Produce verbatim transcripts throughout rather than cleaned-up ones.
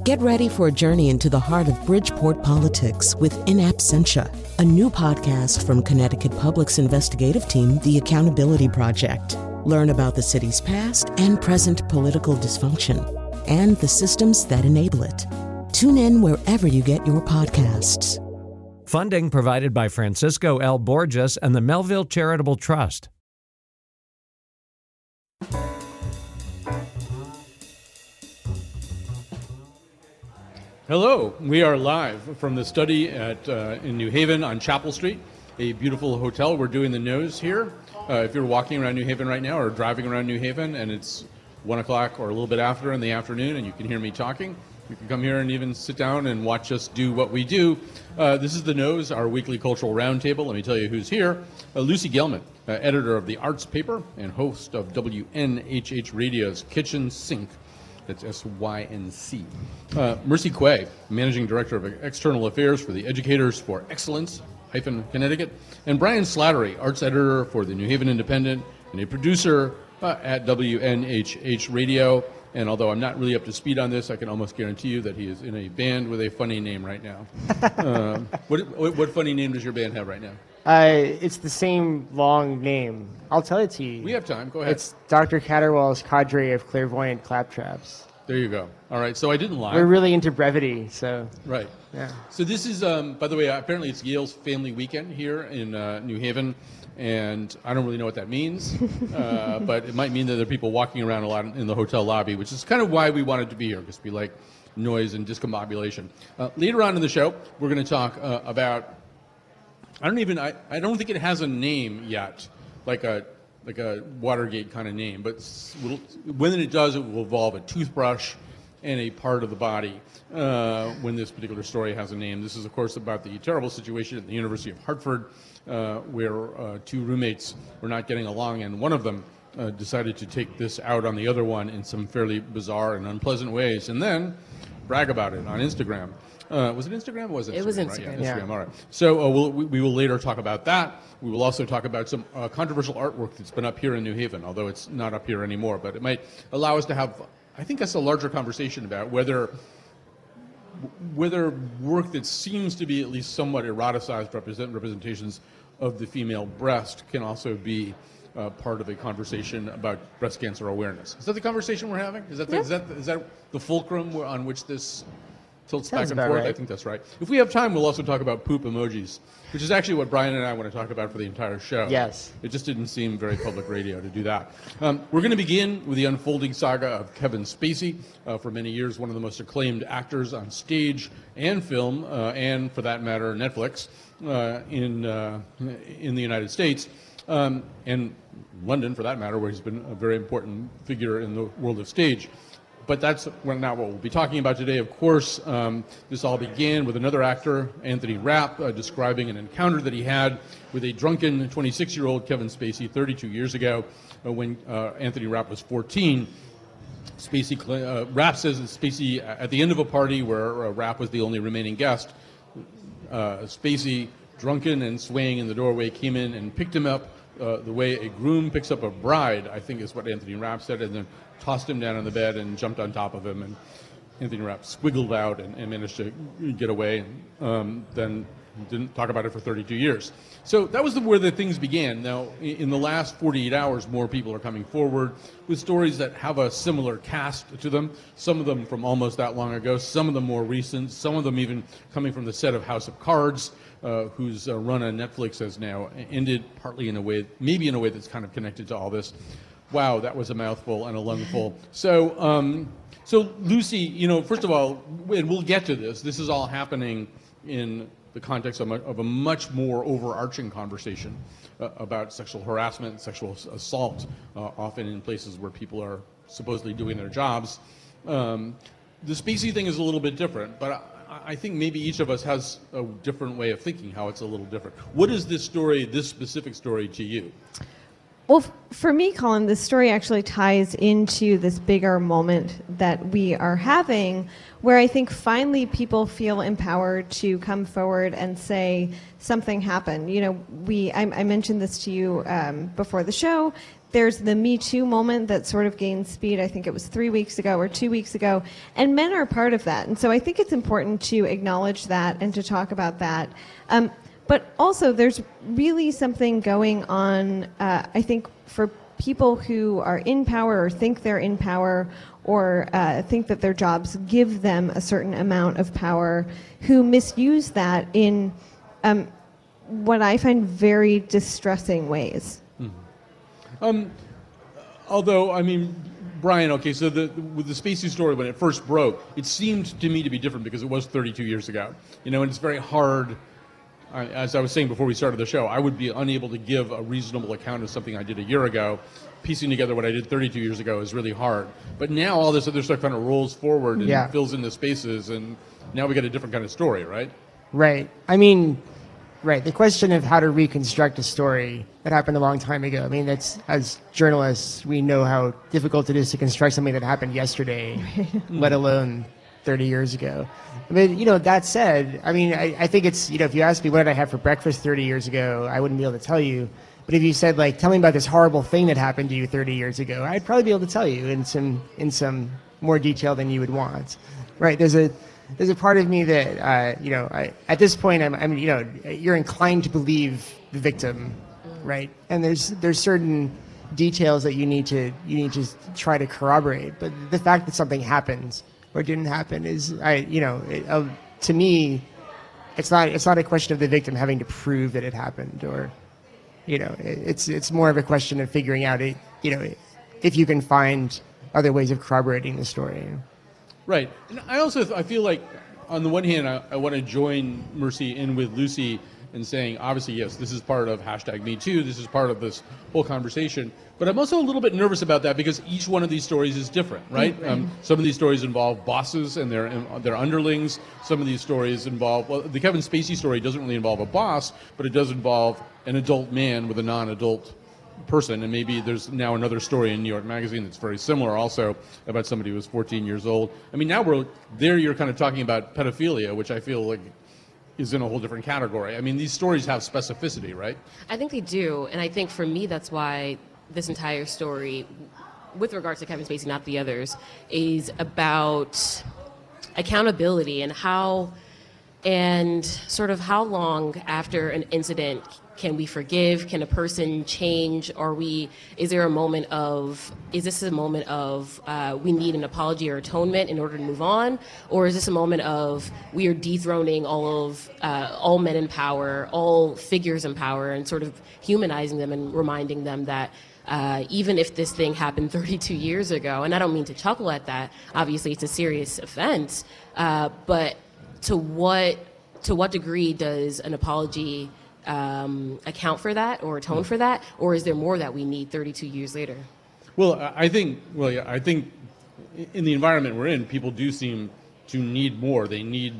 Get ready for a journey into the heart of Bridgeport politics with In Absentia, a new podcast from Connecticut Public's investigative team, The Accountability Project. Learn about the city's past and present political dysfunction and the systems that enable it. Tune in wherever you get your podcasts. Funding provided by Francisco L. Borges and the Melville Charitable Trust. Hello, we are live from the study at uh, in New Haven on Chapel Street, a beautiful hotel. We're doing the nose here. Uh, if you're walking around New Haven right now or driving around New Haven and it's one o'clock or a little bit after in the afternoon and you can hear me talking, you can come here and even sit down and watch us do what we do. Uh, this is the Nose, our weekly cultural roundtable. Let me tell you who's here. Uh, Lucy Gelman, uh, editor of the Arts Paper and host of W N H H Radio's Kitchen Sink. That's S Y N C. Uh, Mercy Quay, Managing Director of External Affairs for the Educators for Excellence, hyphen Connecticut. And Brian Slattery, Arts Editor for the New Haven Independent and a producer uh, at W N H H Radio. And although I'm not really up to speed on this, I can almost guarantee you that he is in a band with a funny name right now. um, what, what, what funny name does your band have right now? Uh, it's the same long name. I'll tell it to you. We have time. Go ahead. It's Doctor Caterwell's Cadre of Clairvoyant Claptraps. There you go. All right. So I didn't lie. We're really into brevity, so. Right. Yeah. So this is, um, by the way, apparently it's Yale's family weekend here in uh, New Haven, and I don't really know what that means, uh, but it might mean that there are people walking around a lot in the hotel lobby, which is kind of why we wanted to be here, because we like noise and discombobulation. Uh, later on in the show, we're going to talk uh, about. I don't even. I, I don't think it has a name yet, like a like a Watergate kind of name. But when it does, it will involve a toothbrush and a part of the body. Uh, when this particular story has a name, this is of course about the terrible situation at the University of Hartford, uh, where uh, two roommates were not getting along, and one of them uh, decided to take this out on the other one in some fairly bizarre and unpleasant ways, and then brag about it on Instagram. Uh, was it Instagram? Or was it? It Instagram, was right? Instagram. Yeah, Instagram. Yeah. All right. So uh, we'll, we, we will later talk about that. We will also talk about some uh, controversial artwork that's been up here in New Haven, although it's not up here anymore. But it might allow us to have, I think, that's a larger conversation about whether whether work that seems to be at least somewhat eroticized represent representations of the female breast can also be uh, part of a conversation about breast cancer awareness. Is that the conversation we're having? Is that the, Yeah. is that is that the fulcrum on which this tilts Sounds back and about forth? right. I think that's right. If we have time, we'll also talk about poop emojis, which is actually what Brian and I want to talk about for the entire show. Yes. It just didn't seem very public radio to do that. Um, we're going to begin with the unfolding saga of Kevin Spacey, uh, for many years one of the most acclaimed actors on stage and film, uh, and for that matter, Netflix, uh, in, uh, in the United States, um, and London, for that matter, where he's been a very important figure in the world of stage. But that's not what we'll be talking about today. Of course, um, this all began with another actor, Anthony Rapp, uh, describing an encounter that he had with a drunken twenty-six-year-old Kevin Spacey thirty-two years ago, uh, when uh, Anthony Rapp was fourteen. Spacey, uh, Rapp says that Spacey, at the end of a party where uh, Rapp was the only remaining guest, uh, Spacey, drunken and swaying in the doorway, came in and picked him up uh, the way a groom picks up a bride, I think is what Anthony Rapp said, and then tossed him down on the bed and jumped on top of him, and Anthony Rapp squiggled out and, and managed to get away, and um, then didn't talk about it for thirty-two years. So that was the, where the things began. Now, in, in the last forty-eight hours, more people are coming forward with stories that have a similar cast to them, some of them from almost that long ago, some of them more recent, some of them even coming from the set of House of Cards, uh, whose uh, run on Netflix has now ended, partly in a way, maybe in a way that's kind of connected to all this. Wow, that was a mouthful and a lungful. So, um, so Lucy, you know, first of all, and we'll get to this, this is all happening in the context of a, of a much more overarching conversation uh, about sexual harassment, sexual assault, uh, often in places where people are supposedly doing their jobs. Um, the Spacey thing is a little bit different, but I, I think maybe each of us has a different way of thinking how it's a little different. What is this story, this specific story, to you? Well, f- for me, Colin, this story actually ties into this bigger moment that we are having, where I think finally people feel empowered to come forward and say something happened. You know, we I, I mentioned this to you um, before the show. there's the Me Too moment that sort of gained speed. I think it was three weeks ago or two weeks ago. And men are part of that. And so I think it's important to acknowledge that and to talk about that. Um, but also, there's really something going on, uh, I think, for people who are in power or think they're in power or uh, think that their jobs give them a certain amount of power, who misuse that in um, what I find very distressing ways. Mm-hmm. Um, although, I mean, Brian, okay, so the, with the Spacey story, when it first broke, it seemed to me to be different because it was thirty-two years ago. You know, and it's very hard, I, as I was saying before we started the show, I would be unable to give a reasonable account of something I did a year ago. Piecing together what I did thirty-two years ago is really hard. But now all this other stuff kind of rolls forward and yeah. fills in the spaces, and now we got a different kind of story, right? Right. I mean, right. The question of how to reconstruct a story that happened a long time ago. I mean, that's, as journalists, we know how difficult it is to construct something that happened yesterday, let alone thirty years ago. I mean, you know, that said, I mean, I, I think it's, you know, if you asked me what did I have for breakfast thirty years ago, I wouldn't be able to tell you. But if you said, like, tell me about this horrible thing that happened to you thirty years ago, I'd probably be able to tell you in some in some more detail than you would want. Right? There's a there's a part of me that, uh, you know, I, at this point, I'm, I'm, you know, you're inclined to believe the victim, right? And there's there's certain details that you need to you need to try to corroborate. But the fact that something happened or didn't happen is, I, you know, it, uh, to me, it's not it's not a question of the victim having to prove that it happened or. You know, it's it's more of a question of figuring out, it, you know, if you can find other ways of corroborating the story. Right. And I also I feel like, on the one hand, I, I want to join Mercy in with Lucy in saying, obviously, yes, this is part of hashtag Me Too. This is part of this whole conversation. But I'm also a little bit nervous about that because each one of these stories is different, right? Mm-hmm. Um, some of these stories involve bosses and their their underlings. Some of these stories involve, well, the Kevin Spacey story doesn't really involve a boss, but it does involve an adult man with a non-adult person. And maybe there's now another story in New York Magazine that's very similar also about somebody who was fourteen years old. I mean, now we're there, you're kind of talking about pedophilia, which I feel like is in a whole different category. I mean, these stories have specificity, right? I think they do. And I think for me, that's why this entire story, with regards to Kevin Spacey, not the others, is about accountability and how, and sort of how long after an incident can we forgive? Can a person change? Are we, is there a moment of, is this a moment of uh, we need an apology or atonement in order to move on? Or is this a moment of we are dethroning all of, uh, all men in power, all figures in power, and sort of humanizing them and reminding them that uh, even if this thing happened thirty-two years ago, and I don't mean to chuckle at that, obviously it's a serious offense, uh, but to what, to what degree does an apology Um, account for that or atone for that, or is there more that we need thirty-two years later? Well, I think, well, yeah, I think in the environment we're in, people do seem to need more. They need,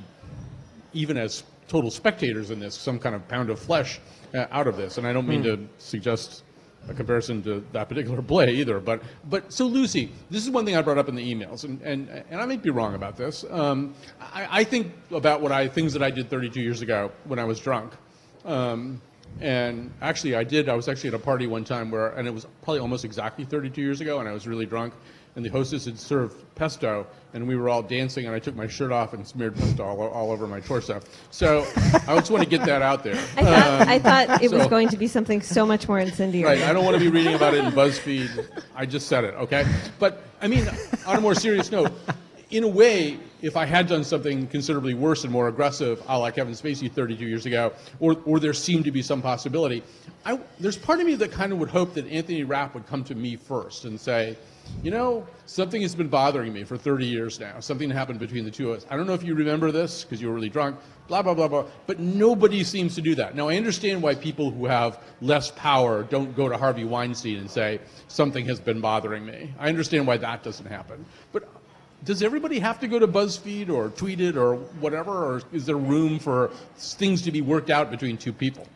even as total spectators in this, some kind of pound of flesh uh, out of this. And I don't mean mm. to suggest a comparison to that particular play either. But, but so Lucy, this is one thing I brought up in the emails, and, and, and I may be wrong about this. Um, I, I think about what I things that I did thirty-two years ago when I was drunk. Um, and actually I did, I was actually at a party one time where, and it was probably almost exactly thirty-two years ago, and I was really drunk, and the hostess had served pesto, and we were all dancing, and I took my shirt off and smeared pesto all, all over my torso. So I just want to get that out there. I thought, um, I thought it so, was going to be something so much more incendiary. Right, I don't want to be reading about it in BuzzFeed. I just said it, okay? But, I mean, on a more serious note, in a way, if I had done something considerably worse and more aggressive, a la Kevin Spacey thirty-two years ago, or, or there seemed to be some possibility, I, there's part of me that kind of would hope that Anthony Rapp would come to me first and say, you know, something has been bothering me for thirty years now. Something happened between the two of us. I don't know if you remember this because you were really drunk, blah, blah, blah, blah. But nobody seems to do that. Now, I understand why people who have less power don't go to Harvey Weinstein and say, something has been bothering me. I understand why that doesn't happen. But does everybody have to go to BuzzFeed or tweet it or whatever, or is there room for things to be worked out between two people?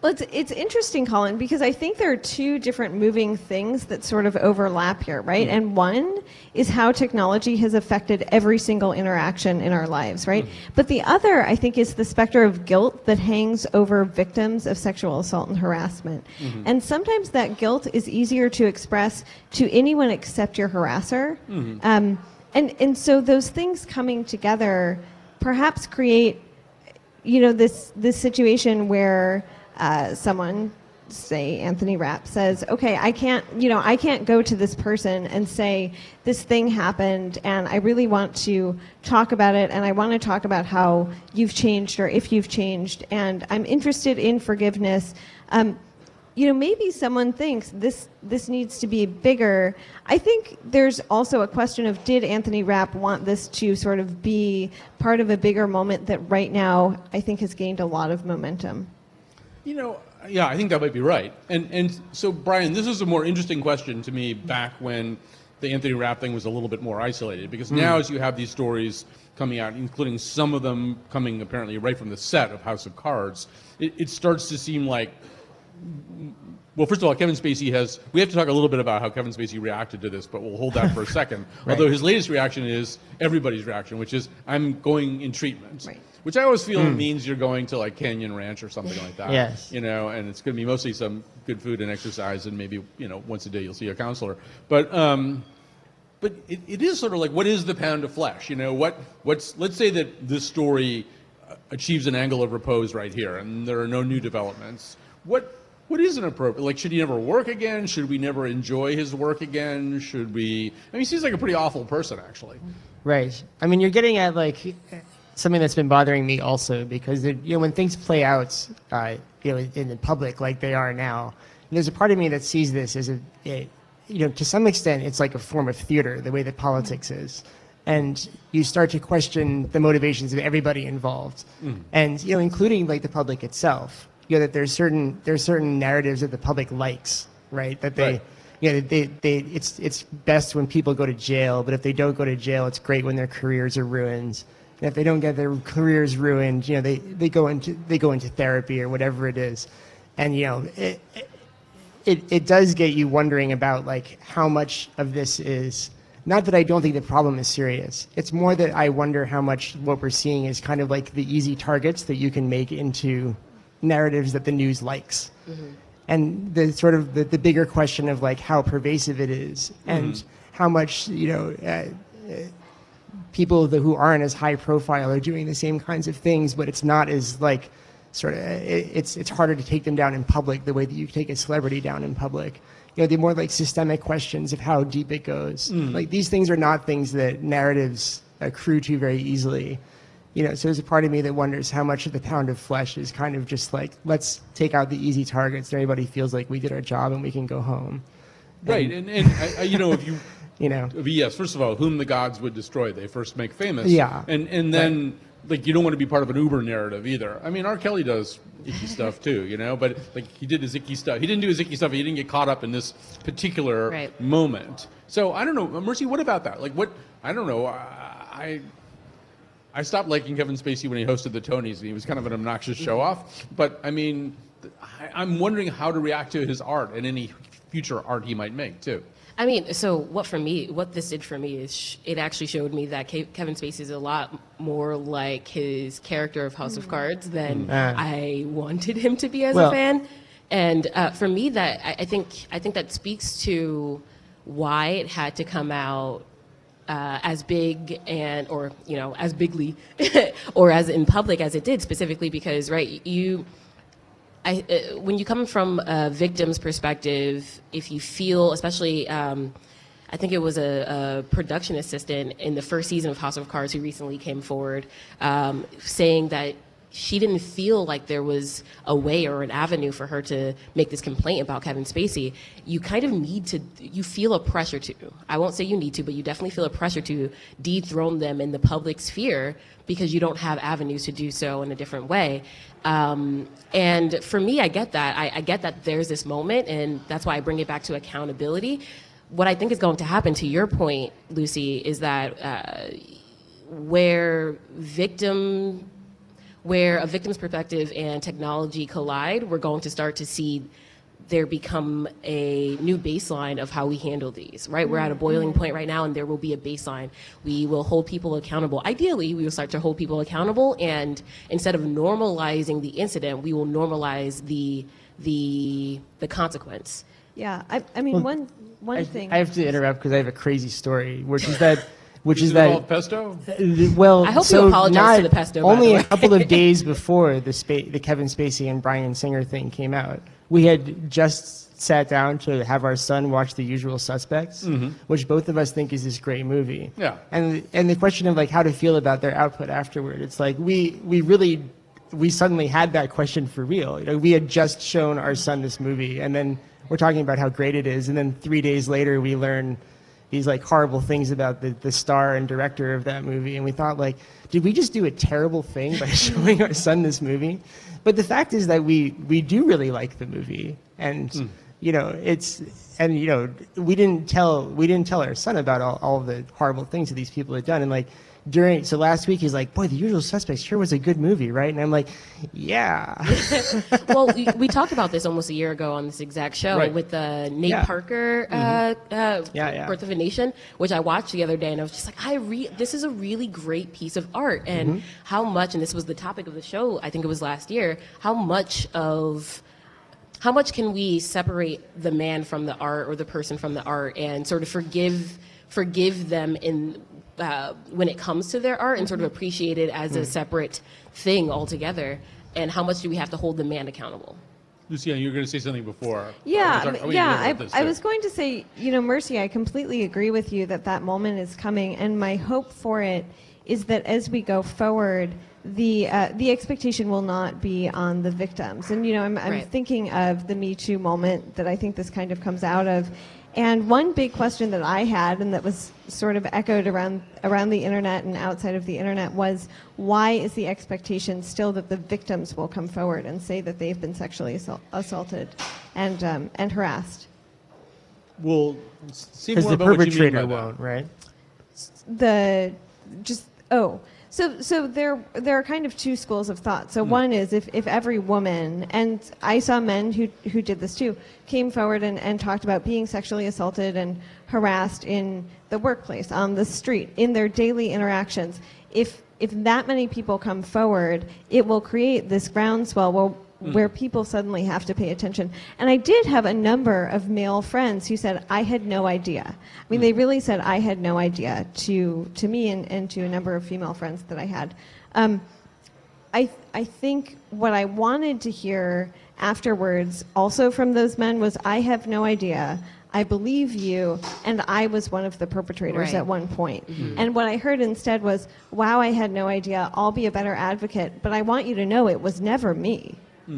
Well, it's, it's interesting, Colin, because I think there are two different moving things that sort of overlap here, right? Mm-hmm. And one is how technology has affected every single interaction in our lives, right? Mm-hmm. But the other, I think, is the specter of guilt that hangs over victims of sexual assault and harassment. Mm-hmm. And sometimes that guilt is easier to express to anyone except your harasser. Mm-hmm. Um, and, and so those things coming together perhaps create, you know, this, this situation where Uh, someone, say Anthony Rapp, says, okay, I can't, you know, I can't go to this person and say this thing happened and I really want to talk about it and I want to talk about how you've changed or if you've changed and I'm interested in forgiveness. Um, you know, maybe someone thinks this this needs to be bigger. I think there's also a question of, did Anthony Rapp want this to sort of be part of a bigger moment that right now I think has gained a lot of momentum? You know, yeah, I think that might be right. And and so, Brian, this is a more interesting question to me back when the Anthony Rapp thing was a little bit more isolated, because mm. now as you have these stories coming out, including some of them coming apparently right from the set of House of Cards, it, it starts to seem like, well, first of all, Kevin Spacey has, we have to talk a little bit about how Kevin Spacey reacted to this, but we'll hold that for a second. Right. Although his latest reaction is everybody's reaction, which is, I'm going in treatment. Right. Which I always feel mm. means you're going to like Canyon Ranch or something like that. Yes. You know, and it's going to be mostly some good food and exercise, and maybe, you know, once a day you'll see a counselor. But um, but it, it is sort of like, what is the pound of flesh? You know, what what's let's say that this story achieves an angle of repose right here, and there are no new developments. What what is an appropriate? Like, should he never work again? Should we never enjoy his work again? Should we? I mean, he seems like a pretty awful person, actually. Right. I mean, you're getting at like something that's been bothering me also, because you know, when things play out, uh, you know, in the public like they are now, there's a part of me that sees this as a, a, you know, to some extent, it's like a form of theater, the way that politics is, and you start to question the motivations of everybody involved, mm. and you know, including like the public itself. You know, that there's certain there's certain narratives that the public likes, right? That they. Right. You know, they, they, it's, it's best when people go to jail, but if they don't go to jail, it's great when their careers are ruined. And if they don't get their careers ruined, you know, they, they go into they go into therapy or whatever it is. And, you know, it, it, it does get you wondering about, like, how much of this is, not that I don't think the problem is serious. It's more that I wonder how much what we're seeing is kind of like the easy targets that you can make into narratives that the news likes. Mm-hmm. And the sort of the, the bigger question of like how pervasive it is, and mm-hmm. how much, you know, uh, uh, people the, who aren't as high profile are doing the same kinds of things, but it's not as like sort of, it, it's it's harder to take them down in public the way that you take a celebrity down in public. You know, the more like systemic questions of how deep it goes. Mm. Like these things are not things that narratives accrue to very easily. You know, so there's a part of me that wonders how much of the pound of flesh is kind of just like, let's take out the easy targets. And everybody feels like we did our job and we can go home. Right, and, and, and I, you know, if you, you know, yes, first of all, whom the gods would destroy, they first make famous. Yeah. And and then, right. like, you don't want to be part of an Uber narrative either. I mean, R. Kelly does icky stuff too, you know, but like he did his icky stuff. He didn't do his icky stuff. He didn't get caught up in this particular right. moment. So I don't know, Mercy, what about that? Like, what, I don't know, I... I I stopped liking Kevin Spacey when he hosted the Tonys, and he was kind of an obnoxious show-off. But, I mean, I, I'm wondering how to react to his art and any future art he might make, too. I mean, so what for me, what this did for me is sh- it actually showed me that Ke- Kevin Spacey is a lot more like his character of House of Cards than uh. I wanted him to be as well, a fan. And uh, for me, that I, I think I think that speaks to why it had to come out Uh, as big and, or, you know, as bigly or as in public as it did, specifically because, right, you, I, uh, when you come from a victim's perspective, if you feel, especially, um, I think it was a, a production assistant in the first season of House of Cards who recently came forward um, saying that she didn't feel like there was a way or an avenue for her to make this complaint about Kevin Spacey. You kind of need to, you feel a pressure to, I won't say you need to, but you definitely feel a pressure to dethrone them in the public sphere because you don't have avenues to do so in a different way. Um, and for me, I get that. I, I get that there's this moment, and that's why I bring it back to accountability. What I think is going to happen, to your point, Lucy, is that uh, where victim where a victim's perspective and technology collide, we're going to start to see there become a new baseline of how we handle these, right? We're at a boiling point right now, and there will be a baseline. We will hold people accountable. Ideally, we will start to hold people accountable, and instead of normalizing the incident, we will normalize the the the consequence. Yeah, I, I mean, Well, one one I, thing. I have to interrupt because I have a crazy story, which is that, which Is is it that. involve pesto? Uh, Well, I hope you so apologize not to the pesto, by Only the a way. couple of days before the spa- the Kevin Spacey and Bryan Singer thing came out, we had just sat down to have our son watch The Usual Suspects, Mm-hmm. which both of us think is this great movie. Yeah. And and the question of like how to feel about their output afterward, it's like we we really we suddenly had that question for real. You know, we had just shown our son this movie, and then we're talking about how great it is, and then three days later we learn these like horrible things about the, the star and director of that movie, and we thought like, did we just do a terrible thing by showing our son this movie? But the fact is that we we do really like the movie, and Mm. you know it's and you know we didn't tell we didn't tell our son about all, all the horrible things that these people had done, and like during so last week he's like, boy, The Usual Suspects sure was a good movie, right? And I'm like, yeah. Well, we, we talked about this almost a year ago on this exact show Right. with the Nate Yeah. Parker uh, uh, Yeah, yeah. Birth of a Nation, which I watched the other day, and I was just like, I re- this is a really great piece of art, and Mm-hmm. how much, and this was the topic of the show, I think it was last year, how much of how much can we separate the man from the art or the person from the art and sort of forgive forgive them in uh, when it comes to their art and sort of appreciate it as a separate thing altogether, and how much do we have to hold the man accountable? Luciana, you were going to say something before. Yeah, I was- I mean, yeah. you I, wrote this I too. was going to say, you know, Mercy, I completely agree with you that that moment is coming, and my hope for it is that as we go forward, the uh, the expectation will not be on the victims. And you know, I'm, I'm Right. thinking of the Me Too moment that I think this kind of comes out of. And one big question that I had, and that was sort of echoed around around the internet and outside of the internet, was why is the expectation still that the victims will come forward and say that they've been sexually assault, assaulted and um, and harassed? Well, say Because more the about what you mean by perpetrator that. won't, right? The just oh so so there there are kind of two schools of thought. So one is if, if every woman, and I saw men who who did this too, came forward and, and talked about being sexually assaulted and harassed in the workplace, on the street, in their daily interactions. If if that many people come forward, it will create this groundswell where where people suddenly have to pay attention. And I did have a number of male friends who said, I had no idea. I mean, they really said, I had no idea to, to me and, and to a number of female friends that I had. Um, I, I think what I wanted to hear afterwards also from those men was, I have no idea. I believe you, and I was one of the perpetrators Right. at one point. And what I heard instead was, wow, I had no idea. I'll be a better advocate, but I want you to know it was never me.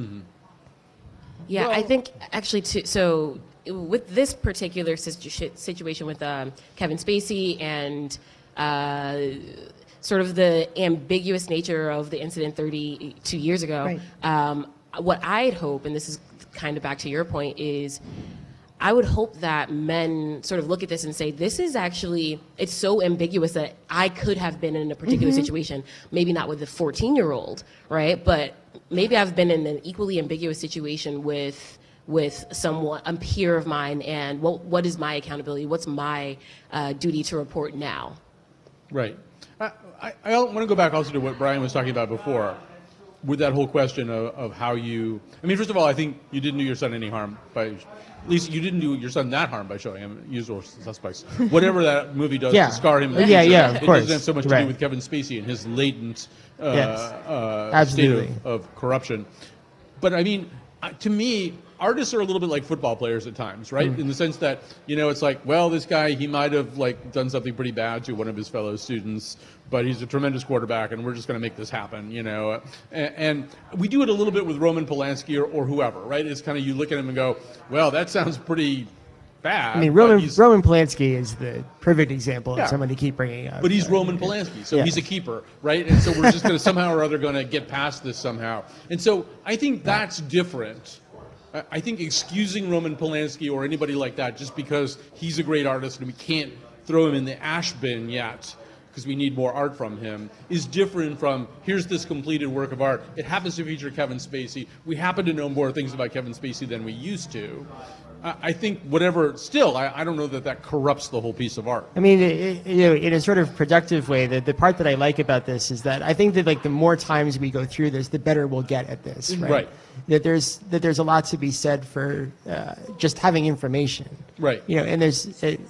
Yeah, I think actually, too, so with this particular situ- situation with um, Kevin Spacey and uh, sort of the ambiguous nature of the incident thirty-two years ago, Right. um, what I'd hope, and this is kind of back to your point, is I would hope that men sort of look at this and say, this is actually, it's so ambiguous that I could have been in a particular situation, maybe not with a fourteen-year-old, right? But maybe I've been in an equally ambiguous situation with with someone, a peer of mine, and what what is my accountability? What's my uh, duty to report now? Right. I, I, I want to go back also to what Brian was talking about before, with that whole question of, of how you. I mean, first of all, I think you didn't do your son any harm by. At least you didn't do your son that harm by showing him Usual Suspects. Whatever that movie does Yeah. to scar him. in the Yeah, future, yeah, of it course. doesn't have so much to Right. do with Kevin Spacey and his latent uh, Yes. uh, state Absolutely. of, of corruption. But I mean, uh, to me, artists are a little bit like football players at times, right? Mm. In the sense that, you know, it's like, well, this guy, he might have like done something pretty bad to one of his fellow students, but he's a tremendous quarterback, and we're just going to make this happen, you know. And, and we do it a little bit with Roman Polanski or, or whoever, right? It's kind of you look at him and go, well, that sounds pretty bad. I mean, but Roman he's- Roman Polanski is the perfect example of Yeah. someone to keep bringing up. But he's Uh, Roman Polanski, so Yeah. he's a keeper, right? And so we're just going to somehow or other going to get past this somehow. And so I think that's different. I- I think excusing Roman Polanski or anybody like that just because he's a great artist and we can't throw him in the ash bin yet, because we need more art from him, is different from here's this completed work of art. It happens to feature Kevin Spacey. We happen to know more things about Kevin Spacey than we used to. I think whatever, still, I, I don't know that that corrupts the whole piece of art. I mean, it, you know, in a sort of productive way, the, the part that I like about this is that I think that like the more times we go through this, the better we'll get at this, right? Right. That there's that there's a lot to be said for uh, just having information. Right. You know, and there's, uh,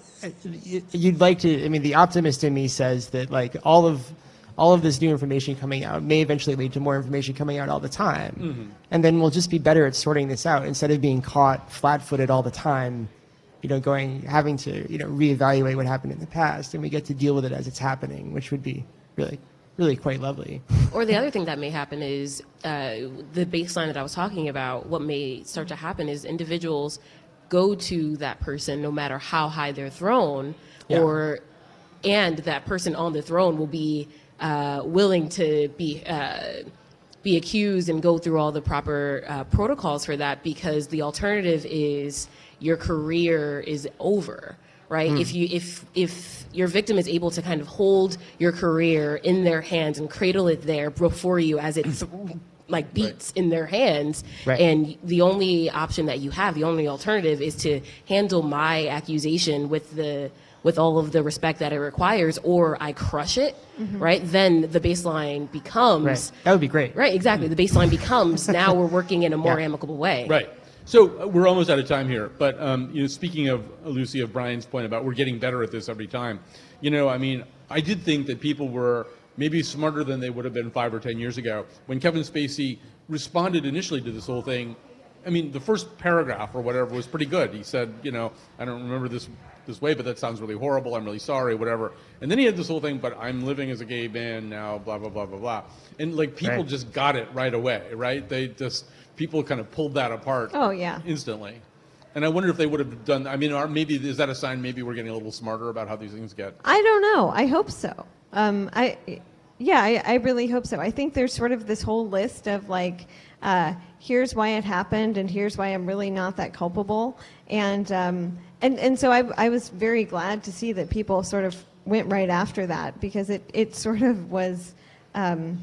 you'd like to, I mean, the optimist in me says that like all of, all of this new information coming out may eventually lead to more information coming out all the time. Mm-hmm. And then we'll just be better at sorting this out instead of being caught flat-footed all the time, you know, going, having to, you know, reevaluate what happened in the past, and we get to deal with it as it's happening, which would be really, really quite lovely. Or the other thing that may happen is uh, the baseline that I was talking about, what may start to happen is individuals go to that person no matter how high they're thrown, Yeah. or, and that person on the throne will be Uh, willing to be uh, be accused and go through all the proper uh, protocols for that, because the alternative is your career is over, right? Mm. If you if if your victim is able to kind of hold your career in their hands and cradle it there before you as it th- like beats right. in their hands, right. and the only option that you have, the only alternative, is to handle my accusation with the with all of the respect that it requires, or I crush it, mm-hmm. right? Then the baseline becomes... Right. That would be great. Right, exactly. The baseline becomes, now we're working in a more yeah. amicable way. Right. So uh, we're almost out of time here, but um, you know, speaking of, Lucy, of Brian's point about we're getting better at this every time, you know, I mean, I did think that people were maybe smarter than they would have been five or ten years ago. When Kevin Spacey responded initially to this whole thing, I mean, the first paragraph or whatever was pretty good. He said, you know, I don't remember this this way, but that sounds really horrible. I'm really sorry, whatever. And then he had this whole thing, but I'm living as a gay man now, blah, blah, blah, blah, blah. And like people right. just got it right away, right? They just, people kind of pulled that apart oh, yeah. instantly. And I wonder if they would have done, I mean, are maybe, is that a sign maybe we're getting a little smarter about how these things get? I don't know. I hope so. Um, I, yeah, I, I really hope so. I think there's sort of this whole list of like, uh, here's why it happened, and here's why I'm really not that culpable. And um, and and so I, I was very glad to see that people sort of went right after that, because it, it sort of was um,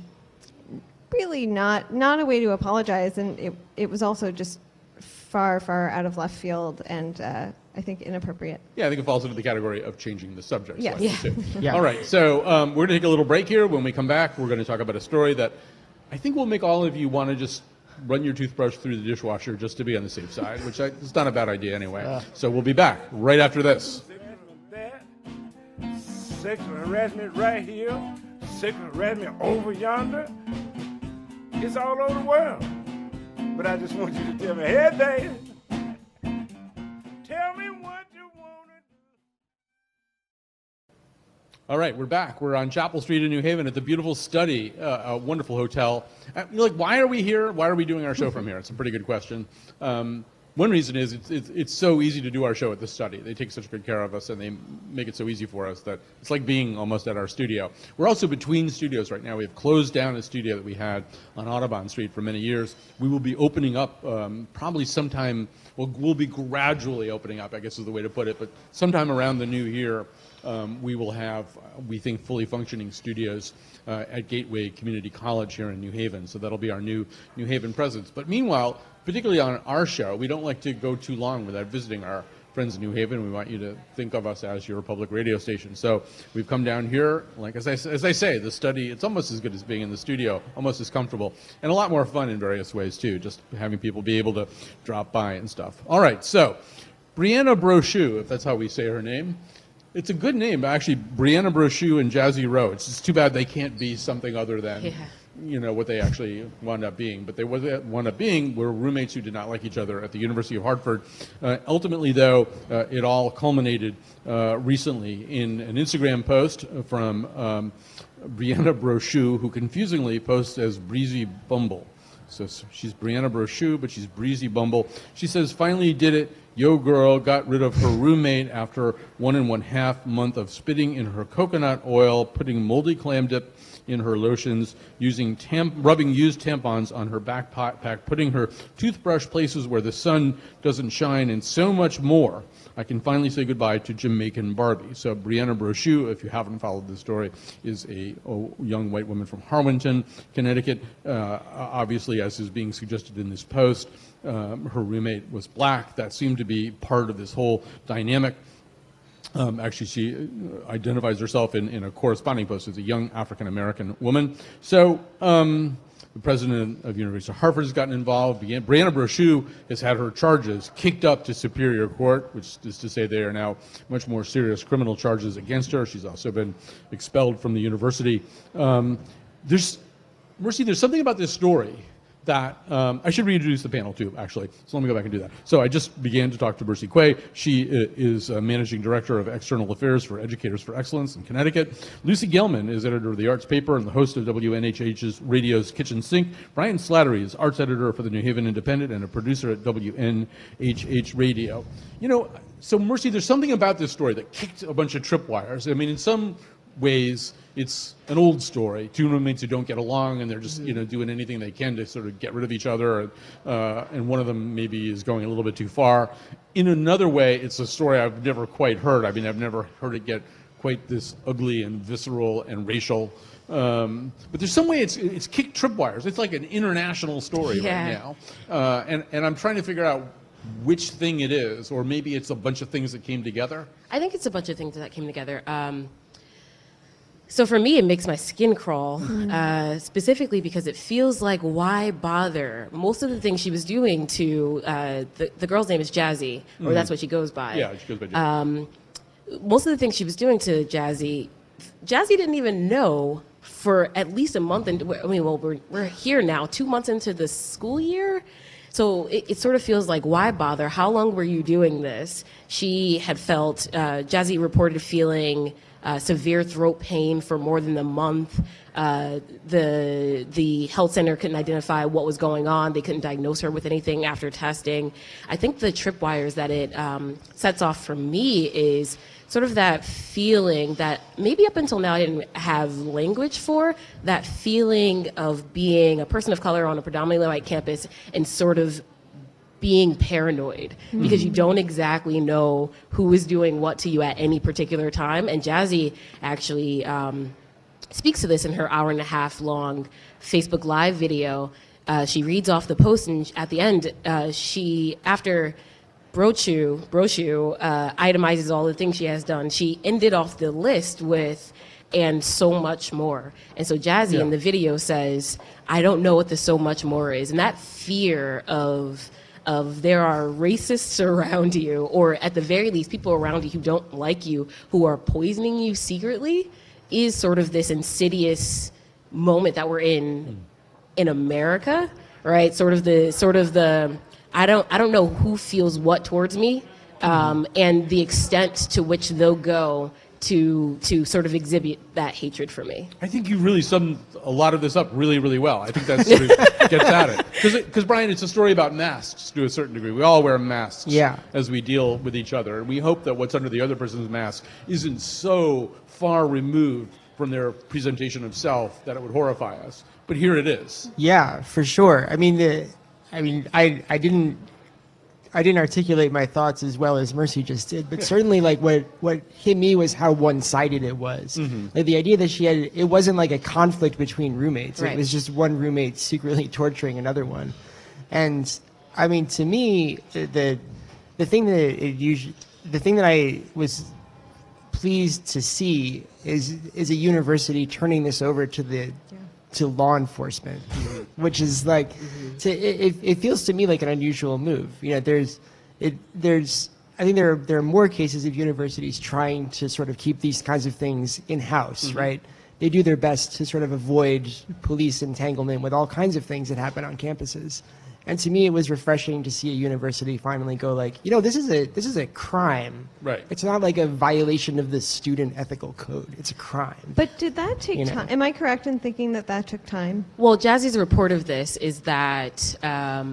really not not a way to apologize, and it it was also just far far out of left field, and uh, I think inappropriate. Yeah, I think it falls into the category of changing the subject. Yes. Yeah. Yeah. All right, so um, we're going to take a little break here. When we come back, we're going to talk about a story that I think will make all of you want to just run your toothbrush through the dishwasher just to be on the safe side, which I, is not a bad idea anyway. Uh, so we'll be back right after this. Sexual harassment right here, sexual harassment over yonder. It's all over the world. But I just want you to tell me, hey, Dave, tell me what you want to do. All right, we're back. We're on Chapel Street in New Haven at the beautiful Study, uh, a wonderful hotel. Uh, you're like, why are we here? Why are we doing our show from here? It's a pretty good question. Um, one reason is it's, it's, it's so easy to do our show at the Study. They take such good care of us, and they make it so easy for us that it's like being almost at our studio. We're also between studios right now. We have closed down a studio that we had on Audubon Street for many years. We will be opening up um, probably sometime, well, we'll be gradually opening up, I guess is the way to put it, but sometime around the new year, Um, we will have, uh, we think, fully functioning studios uh, at Gateway Community College here in New Haven. So that'll be our new New Haven presence. But meanwhile, particularly on our show, we don't like to go too long without visiting our friends in New Haven. We want you to think of us as your public radio station. So we've come down here, like as I, as I say, the Study, it's almost as good as being in the studio, almost as comfortable, and a lot more fun in various ways too, just having people be able to drop by and stuff. All right, so Brianna Brochu, if that's how we say her name. It's a good name, actually. Brianna Brochu and Jazzy Rowe. It's just too bad they can't be something other than, yeah. you know, what they actually wound up being. But they wound up being were roommates who did not like each other at the University of Hartford. Uh, ultimately, though, uh, it all culminated uh, recently in an Instagram post from um, Brianna Brochu, who confusingly posts as Breezy Bumble. So she's Brianna Brochu, but she's Breezy Bumble. She says, "Finally did it. Yo girl got rid of her roommate after one and one half month of spitting in her coconut oil, putting moldy clam dip in her lotions, using tam- rubbing used tampons on her backpack, putting her toothbrush places where the sun doesn't shine, and so much more. I can finally say goodbye to Jamaican Barbie. So Brianna Brochu, if you haven't followed the story, is a, a young white woman from Harwinton, Connecticut. Uh, obviously, as is being suggested in this post, um, her roommate was black. That seemed to be part of this whole dynamic. Um, actually, she identifies herself in, in a corresponding post as a young African-American woman. So um, the president of University of Hartford has gotten involved. Brianna Brochu has had her charges kicked up to Superior Court, which is to say they are now much more serious criminal charges against her. She's also been expelled from the university. Um, there's, Mercy, there's something about this story that um, I should reintroduce the panel too, actually. So let me go back and do that. So I just began to talk to Mercy Quay. She uh, is uh, Managing Director of External Affairs for Educators for Excellence in Connecticut. Lucy Gelman is editor of the Arts Paper and the host of W N H H's Radio's Kitchen Sink. Brian Slattery is arts editor for the New Haven Independent and a producer at W N H H Radio. You know, so Mercy, there's something about this story that kicked a bunch of tripwires. I mean, in some ways, it's an old story. Two roommates who don't get along, and they're just, you know, doing anything they can to sort of get rid of each other. Uh, and one of them maybe is going a little bit too far. In another way, it's a story I've never quite heard. I mean, I've never heard it get quite this ugly and visceral and racial. Um, but there's some way it's it's kicked tripwires. It's like an international story yeah. right now. Uh, and and I'm trying to figure out which thing it is, or maybe it's a bunch of things that came together. I think it's a bunch of things that came together. Um, So for me, it makes my skin crawl, uh, specifically because it feels like, why bother? Most of the things she was doing to, uh, the, the girl's name is Jazzy, or mm-hmm. that's what she goes by. Yeah, she goes by Jazzy. Um, most of the things she was doing to Jazzy, Jazzy didn't even know for at least a month. And I mean, well, we're, we're here now, two months into the school year. So it, it sort of feels like, why bother? How long were you doing this? She had felt, uh, Jazzy reported feeling Uh, severe throat pain for more than a month. Uh, the the health center couldn't identify what was going on. They couldn't diagnose her with anything after testing. I think the tripwires that it um, sets off for me is sort of that feeling that maybe up until now I didn't have language for, that feeling of being a person of color on a predominantly white campus and sort of being paranoid mm-hmm. because you don't exactly know who is doing what to you at any particular time. And Jazzy actually um, speaks to this in her hour and a half long Facebook Live video. Uh, she reads off the post, and at the end, uh, she, after Brochu, Brochu uh, itemizes all the things she has done, she ended off the list with, and so much more. And so Jazzy yeah. in the video says, I don't know what the so much more is. And that fear of of there are racists around you, or at the very least people around you who don't like you, who are poisoning you secretly, is sort of this insidious moment that we're in in America, right? Sort of the sort of the I don't I don't know who feels what towards me, um, and the extent to which they'll go to to sort of exhibit that hatred for me. I think you really summed a lot of this up really, really well. I think that sort of gets at it. Because, Brian, it's a story about masks to a certain degree. We all wear masks yeah. as we deal with each other. And we hope that what's under the other person's mask isn't so far removed from their presentation of self that it would horrify us. But here it is. Yeah, for sure. I mean, the, I mean, I, I didn't I didn't articulate my thoughts as well as Mercy just did, but certainly like what, what hit me was how one-sided it was. Mm-hmm. Like the idea that she had, it wasn't like a conflict between roommates. Right. It was just one roommate secretly torturing another one. And I mean, to me, the the thing that it usually, the thing that I was pleased to see is is a university turning this over to the yeah. to law enforcement, which is like, mm-hmm. to, it, it feels to me like an unusual move. You know, there's, it, there's, I think there are, there are more cases of universities trying to sort of keep these kinds of things in-house, mm-hmm. right? They do their best to sort of avoid police entanglement with all kinds of things that happen on campuses. And to me, it was refreshing to see a university finally go like, you know, this is a this is a crime. Right. It's not like a violation of the student ethical code. It's a crime. But did that take You know. time? Am I correct in thinking that that took time? Well, Jazzy's report of this is that um,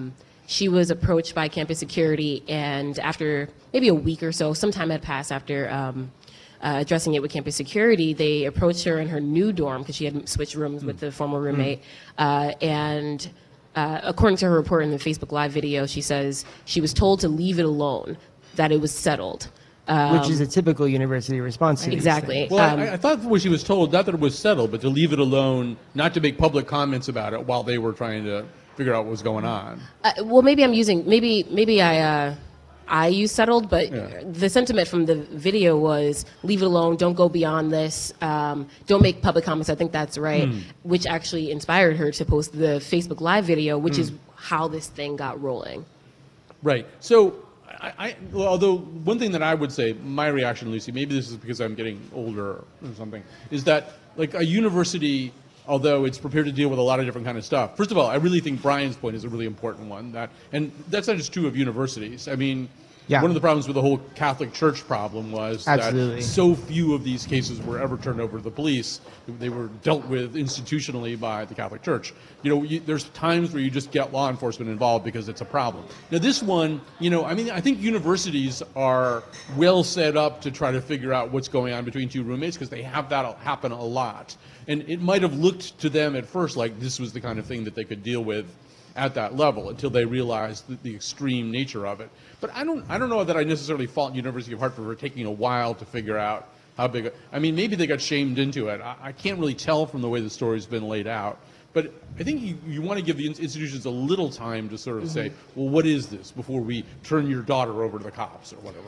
she was approached by campus security, and after maybe a week or so, some time had passed after um, uh, addressing it with campus security, they approached her in her new dorm because she had switched rooms mm. with the former roommate, mm. uh, and uh, according to her report in the Facebook Live video, she says she was told to leave it alone, that it was settled. Um, Which is a typical university response to exactly. Well, um, I, I thought what she was told, not that it was settled, but to leave it alone, not to make public comments about it while they were trying to figure out what was going on. Uh, well, maybe I'm using, maybe maybe I uh, I use settled, but Yeah. the sentiment from the video was leave it alone, don't go beyond this, um, don't make public comments. I think that's right, Mm. which actually inspired her to post the Facebook Live video, which Mm. is how this thing got rolling. Right. So, I, I well, although one thing that I would say, my reaction, Lucy, maybe this is because I'm getting older or something, is that like a university, although it's prepared to deal with a lot of different kind of stuff. First of all, I really think Brian's point is a really important one. That, and that's not just true of universities. I mean, Yeah. one of the problems with the whole Catholic Church problem was Absolutely. that so few of these cases were ever turned over to the police. They were dealt with institutionally by the Catholic Church. You know, you, there's times where you just get law enforcement involved because it's a problem. Now, this one, you know, I mean, I think universities are well set up to try to figure out what's going on between two roommates because they have that happen a lot. And it might have looked to them at first like this was the kind of thing that they could deal with at that level until they realized the, the extreme nature of it. But I don't, I don't know that I necessarily fault University of Hartford for taking a while to figure out how big. A, I mean, maybe they got shamed into it. I, I can't really tell from the way the story's been laid out. But I think you, you want to give the institutions a little time to sort of mm-hmm. say, well, what is this before we turn your daughter over to the cops or whatever.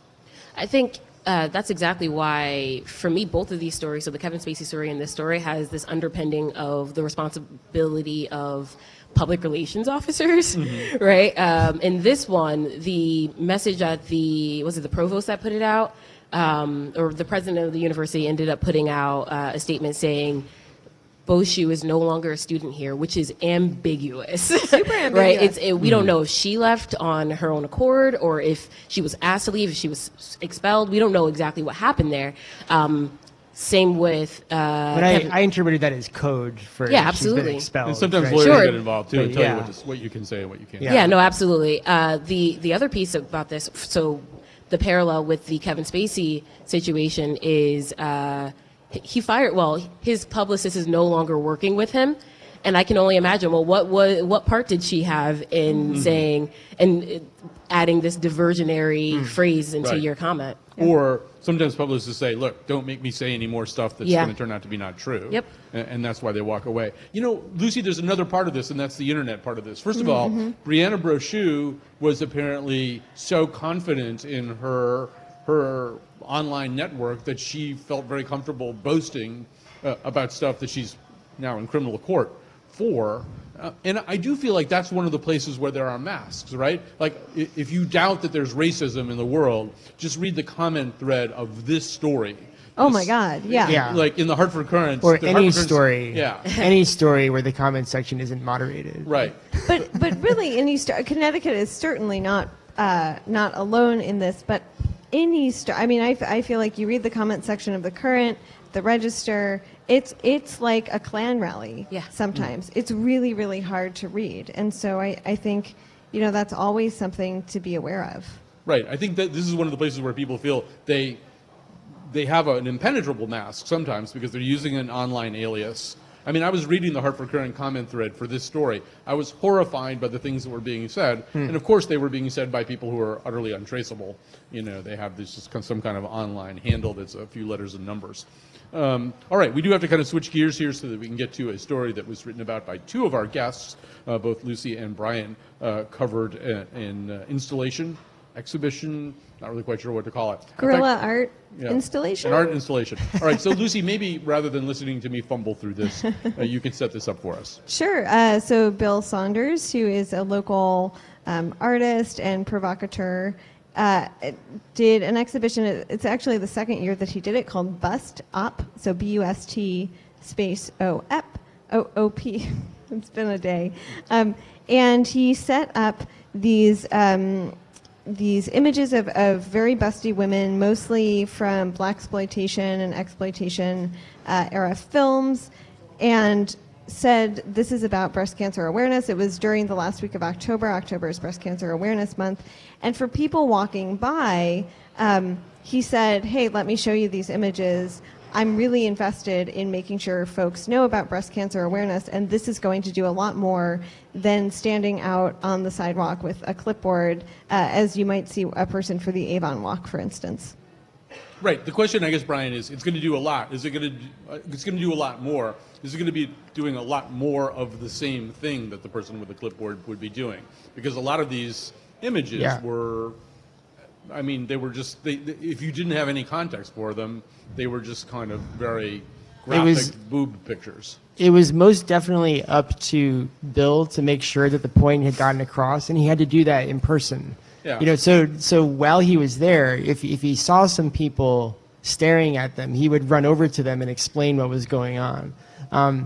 I think uh, that's exactly why, for me, both of these stories, so the Kevin Spacey story and this story, has this underpinning of the responsibility of public relations officers, mm-hmm. right? Um, in this one, the message at the, was it the provost that put it out? Um, or the president of the university ended up putting out uh, a statement saying, Boshu is no longer a student here, which is ambiguous. Super ambiguous. Right? It's, it, we Mm. don't know if she left on her own accord or if she was asked to leave, if she was expelled. We don't know exactly what happened there. Um, same with... Uh, But I, Kevin- I interpreted that as code for Yeah, she's been absolutely. expelled. And sometimes right? lawyers Sure. get involved too and But tell yeah. you what, to, what you can say and what you can't. Yeah. Yeah, no, absolutely. Uh, the the other piece about this, so the parallel with the Kevin Spacey situation is uh, he fired. Well, his publicist is no longer working with him, and I can only imagine. Well, what was what part did she have in mm-hmm. saying and uh, adding this diversionary mm. phrase into Right. your comment? Or sometimes publicists say, look, don't make me say any more stuff that's Yeah. going to turn out to be not true. Yep. And, and that's why they walk away. You know, Lucy, there's another part of this, and that's the internet part of this. First of mm-hmm. all, Brianna Brochu was apparently so confident in her her online network that she felt very comfortable boasting uh, about stuff that she's now in criminal court for. Uh, and I do feel like that's one of the places where there are masks, right? Like, i- if you doubt that there's racism in the world, just read the comment thread of this story. Oh This- my God, yeah. Yeah. Like in the Hartford Courant. Or the any Hartford Courant- story. Yeah. Any story where the comment section isn't moderated. Right. But but really, any sto- Connecticut is certainly not uh, not alone in this. But any sto- I mean, I, f- I feel like you read the comment section of the Current, the Register. It's it's like a Klan rally. Yeah. Sometimes it's really really hard to read, and so I I think you know that's always something to be aware of. Right. I think that this is one of the places where people feel they they have an impenetrable mask sometimes because they're using an online alias. I mean, I was reading the Hartford Courant comment thread for this story. I was horrified by the things that were being said. Hmm. And of course, they were being said by people who are utterly untraceable. You know, they have this just some kind of online handle that's a few letters and numbers. Um, all right, we do have to kind of switch gears here so that we can get to a story that was written about by two of our guests, uh, both Lucy and Brian, uh, covered uh, in uh, installation, exhibition, not really quite sure what to call it. In Guerrilla fact, art yeah, installation. An art installation. All right, so Lucy, maybe rather than listening to me fumble through this, uh, you can set this up for us. Sure. Uh, so Bill Saunders, who is a local um, artist and provocateur, uh, did an exhibition. It's actually the second year that he did it, called Bust Op. So B U S T space O P O O P. It's been a day. Um, and he set up these um, these images of, of very busty women, mostly from blaxploitation and exploitation uh, era films, and said this is about breast cancer awareness. It was during the last week of October. October is Breast Cancer Awareness Month. And for people walking by, um, he said, hey, let me show you these images. I'm really invested in making sure folks know about breast cancer awareness, and this is going to do a lot more than standing out on the sidewalk with a clipboard, uh, as you might see a person for the Avon Walk, for instance. Right. The question, I guess, Brian, is it's going to do a lot. Is it going to? Uh, it's going to do a lot more. Is it going to be doing a lot more of the same thing that the person with the clipboard would be doing? Because a lot of these images Yeah. were, I mean, they were just. They, they, if you didn't have any context for them, they were just kind of very graphic was- boob pictures. It was most definitely up to Bill to make sure that the point had gotten across, and he had to do that in person. Yeah. You know, so so while he was there, if if he saw some people staring at them, he would run over to them and explain what was going on. Um,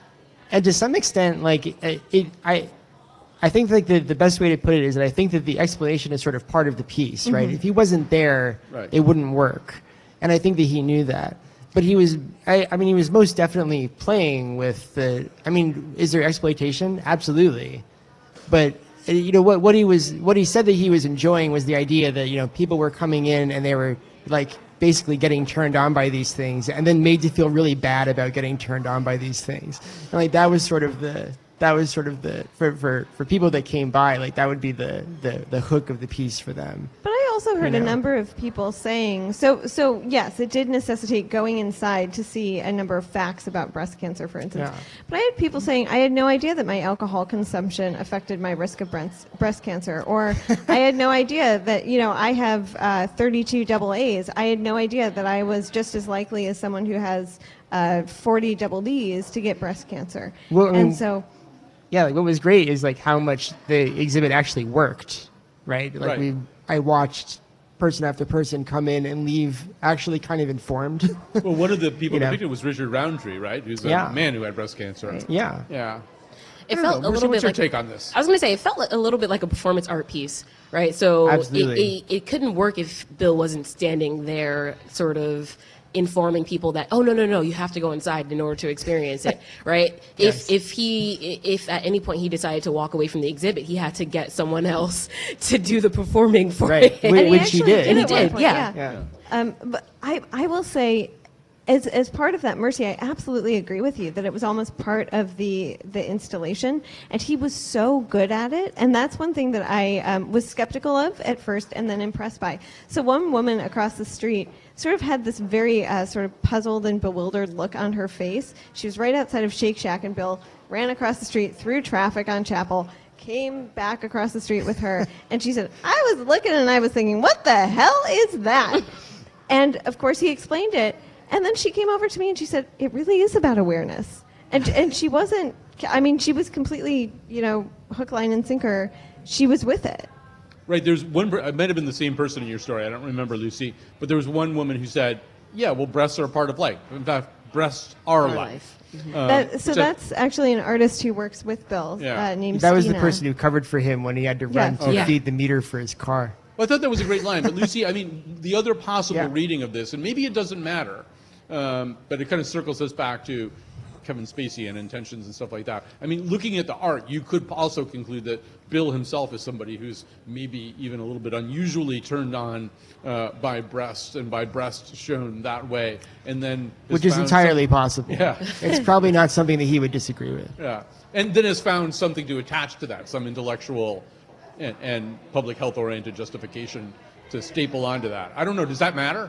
and to some extent, like it, it, I, I think like the, the best way to put it is that I think that the explanation is sort of part of the piece, right? If he wasn't there, Right. it wouldn't work, and I think that he knew that. But he was, I, I mean, he was most definitely playing with the. I mean, is there exploitation? Absolutely, but. uh, You know what? What he was, what he said that he was enjoying was the idea that you know people were coming in and they were like basically getting turned on by these things, and then made to feel really bad about getting turned on by these things. And like that was sort of the, that was sort of the for for, for people that came by, like that would be the, the the hook of the piece for them. But I also heard You a know. number of people saying, so so yes, it did necessitate going inside to see a number of facts about breast cancer, for instance. Yeah. But I had people saying, I had no idea that my alcohol consumption affected my risk of breast, breast cancer, or I had no idea that, you know, I have uh, thirty-two double A's. I had no idea that I was just as likely as someone who has uh, forty double D's to get breast cancer. Well, I mean, and so... Yeah, like what was great is like how much the exhibit actually worked, right? Like Right. we, I watched person after person come in and leave actually kind of informed. Well, one of the people You know. depicted was Richard Roundtree, right? Who's a Yeah. man who had breast cancer. Yeah. Yeah. It I don't felt know. a Marcia, little what's bit your like take on this? I was going to say it felt a little bit like a performance art piece, right? So it, Absolutely. it, it couldn't work if Bill wasn't standing there, sort of informing people that, oh no no no, you have to go inside in order to experience it, right? Yes. If if he if at any point he decided to walk away from the exhibit, he had to get someone else to do the performing for Right. him. Wh- And he which he actually did. And he at one did, point, yeah. Yeah. Um, but I, I will say, as as part of that mercy, I absolutely agree with you that it was almost part of the the installation, and he was so good at it. And that's one thing that I um, was skeptical of at first, and then impressed by. So one woman across the street sort of had this very uh, sort of puzzled and bewildered look on her face. She was right outside of Shake Shack, and Bill ran across the street through traffic on Chapel, came back across the street with her, and she said, I was looking and I was thinking, what the hell is that? And of course he explained it, and then she came over to me and she said, it really is about awareness. And and she wasn't, I mean, she was completely, you know, hook, line, and sinker. She was with it. Right, there's one, per- it might have been the same person in your story, I don't remember, Lucy, but there was one woman who said, yeah, well, breasts are a part of life. In fact, breasts are Our life. life. Uh, That, so which I- that's actually an artist who works with Bill, Yeah. uh, named That was the Stina. person who covered for him when he had to run Yeah. to Yeah. feed the meter for his car. Well, I thought that was a great line, but Lucy, I mean, the other possible Yeah. reading of this, and maybe it doesn't matter, um, but it kind of circles us back to Kevin Spacey and intentions and stuff like that. I mean, looking at the art, you could also conclude that Bill himself is somebody who's maybe even a little bit unusually turned on uh, by breasts and by breasts shown that way, and then has Which is found entirely some- possible. Yeah. It's probably not something that he would disagree with. Yeah, and then has found something to attach to that, some intellectual and, and public health-oriented justification to staple onto that. I don't know. Does that matter?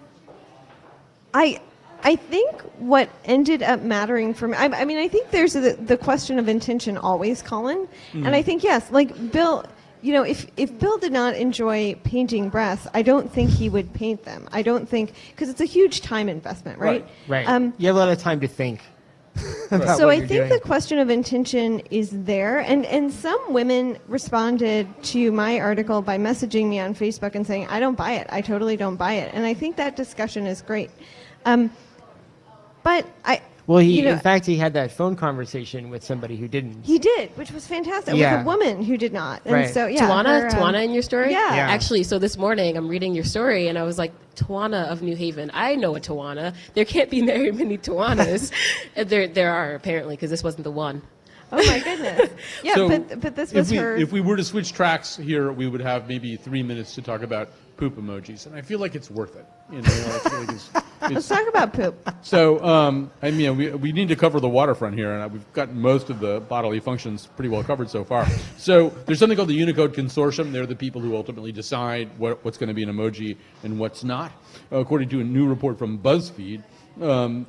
I I think what ended up mattering for me, I, I mean, I think there's the, the question of intention always, Colin. And I think, yes, like Bill, you know, if, if Bill did not enjoy painting breasts, I don't think he would paint them. I don't think, because it's a huge time investment, right? Right. Um, You have a lot of time to think about so what I you're think doing. the question of intention is there, and and some women responded to my article by messaging me on Facebook and saying, I don't buy it, I totally don't buy it, and I think that discussion is great. Um, but I Well, he You know- in fact he had that phone conversation with somebody who didn't. He did, which was fantastic. Yeah. With a woman who did not. And Right. so, yeah. Tawana, her, um, Tawana in your story? Yeah. Yeah. Actually, so this morning I'm reading your story and I was like, Tawana of New Haven. I know a Tawana. There can't be very many Tawanas. And there, there are apparently, because this wasn't the one. Oh my goodness. Yeah, So but but this if was we, her. If we were to switch tracks here, we would have maybe three minutes to talk about poop emojis, and I feel like it's worth it. You know, I feel like it's, Let's it's, talk about poop. so, um, I mean, we, we need to cover the waterfront here, and we've got most of the bodily functions pretty well covered so far. So there's something called the Unicode Consortium. They're the people who ultimately decide what, what's going to be an emoji and what's not. Uh, according to a new report from BuzzFeed, um,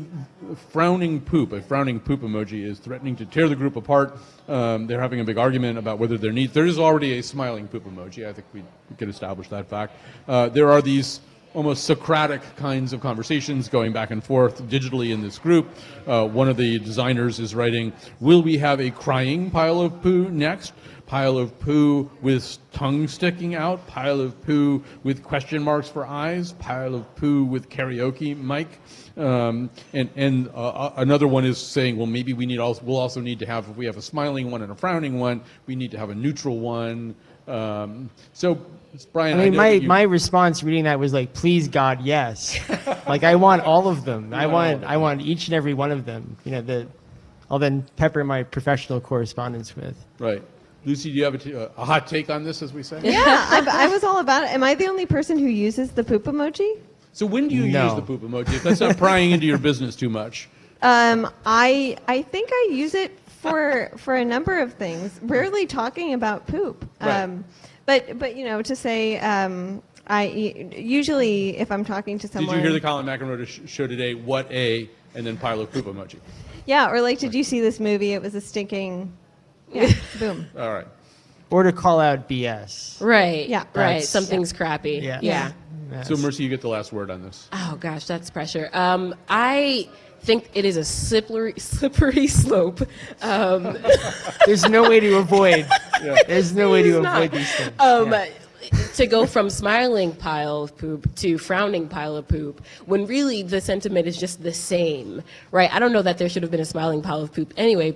frowning poop, a frowning poop emoji is threatening to tear the group apart. Um, they're having a big argument about whether there needs, there is already a smiling poop emoji. I think we, we could establish that fact. Uh, there are these almost Socratic kinds of conversations going back and forth digitally in this group. Uh, one of the designers is writing, will we have a crying pile of poo next? Pile of poo with tongue sticking out, pile of poo with question marks for eyes, pile of poo with karaoke mic. Um, and and uh, another one is saying, well, maybe we need also, we'll also need to have, if we have a smiling one and a frowning one, we need to have a neutral one. Um, so, Brian, I mean, know my, that you- my response reading that was like, please God, yes. Like I want all of them. I want all want of them. I want each and every one of them. You know, that I'll then pepper my professional correspondence with. Right. Lucy, do you have a, t- a hot take on this, as we say? Yeah, I, I was all about it. Am I the only person who uses the poop emoji? So when do you No. use the poop emoji? If that's not prying into your business too much. Um, I I think I use it for for a number of things. Rarely talking about poop. Right. Um, but but you know, to say um, I usually if I'm talking to someone. Did you hear the Colin McEnroe sh- show today? What a, and then pile of poop emoji. Yeah, or like, did you see this movie? It was a stinking. Yeah, boom. All right. Or to call out B S. Right. Yeah. Right. That's- Something's crappy. Yeah. Yeah. Yes. So, Mercy, you get the last word on this. Oh gosh, that's pressure. Um, I think it is a slippery, slippery slope. Um, There's no way to avoid. There's no way to It's avoid not. these things. Um, Yeah. To go from smiling pile of poop to frowning pile of poop, when really the sentiment is just the same, right? I don't know that there should have been a smiling pile of poop anyway,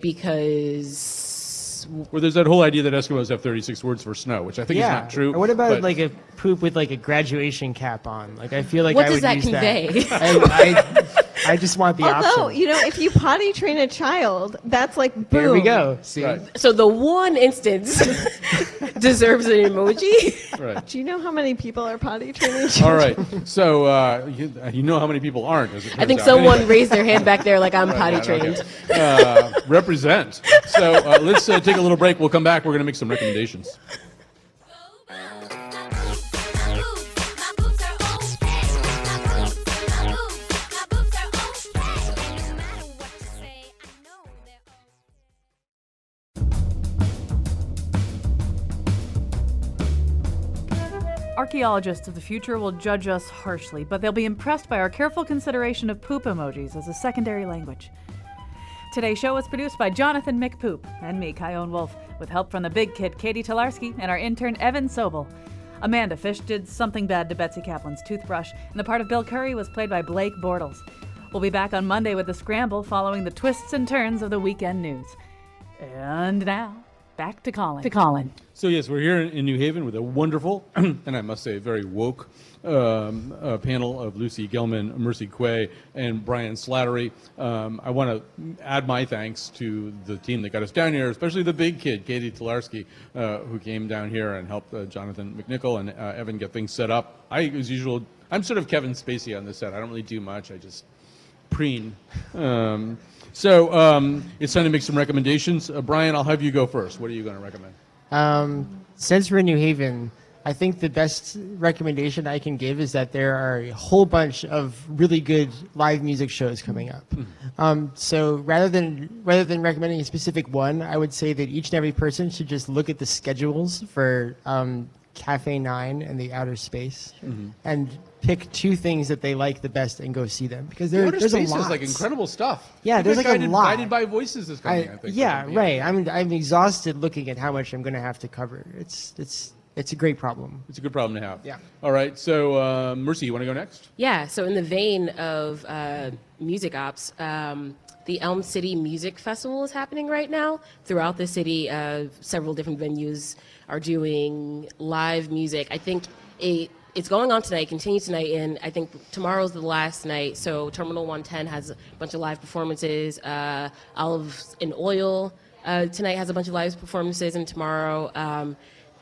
because Well, there's that whole idea that Eskimos have thirty-six words for snow, which I think yeah. is not true. Or what about but- like a poop with like a graduation cap on? Like I feel like What I does would that use convey? that. I, I, I just want the Although option. you know, if you potty train a child, that's like boom. There we go. See. Right, so the one instance deserves an emoji. right. Do you know how many people are potty training All children? right. So, uh, you, you know how many people aren't, as it I turns think out. someone Anyway. raised their hand back there like I'm potty Right, okay. trained. Uh, represent. So, uh, let's uh, take a little break. We'll come back. We're going to make some recommendations. Archaeologists of the future will judge us harshly, but they'll be impressed by our careful consideration of poop emojis as a secondary language. Today's show was produced by Jonathan McPoop and me, Kyone Wolf, with help from the big kid Katie Tolarski and our intern Evan Sobel. Amanda Fish did something bad to Betsy Kaplan's toothbrush, and the part of Bill Curry was played by Blake Bortles. We'll be back on Monday with the Scramble following the twists and turns of the weekend news. And now, back to Colin. To Colin. So, yes, we're here in New Haven with a wonderful, and I must say, very woke um, uh, panel of Lucy Gelman, Mercy Quay, and Brian Slattery. Um, I want to add my thanks to the team that got us down here, especially the big kid, Katie Tolarski, uh, who came down here and helped uh, Jonathan McNichol and uh, Evan get things set up. I, as usual, I'm sort of Kevin Spacey on this set. I don't really do much. I just preen. Um, so um, it's time to make some recommendations. Uh, Brian, I'll have you go first. What are you going to recommend? Um, since we're in New Haven, I think the best recommendation I can give is that there are a whole bunch of really good live music shows coming up. Um, so rather than rather than recommending a specific one, I would say that each and every person should just look at the schedules for um, Cafe Nine and the Outer Space and pick two things that they like the best and go see them, because there, Outer there's Space a lot. is like incredible stuff. Yeah, I there's think like a guided, lot. Guided by Voices is coming. I, I, think. yeah, something. right. I'm I'm exhausted looking at how much I'm going to have to cover. It's it's it's a great problem. It's a good problem to have. Yeah. All right. So, uh, Mercy, you want to go next? Yeah, so in the vein of uh, music ops, um, the Elm City Music Festival is happening right now. Throughout the city, uh, several different venues are doing live music. I think it, it's going on tonight, continues tonight, and I think tomorrow's the last night. So Terminal one ten has a bunch of live performances. Uh, Olives and Oil uh, tonight has a bunch of live performances, and tomorrow. Um,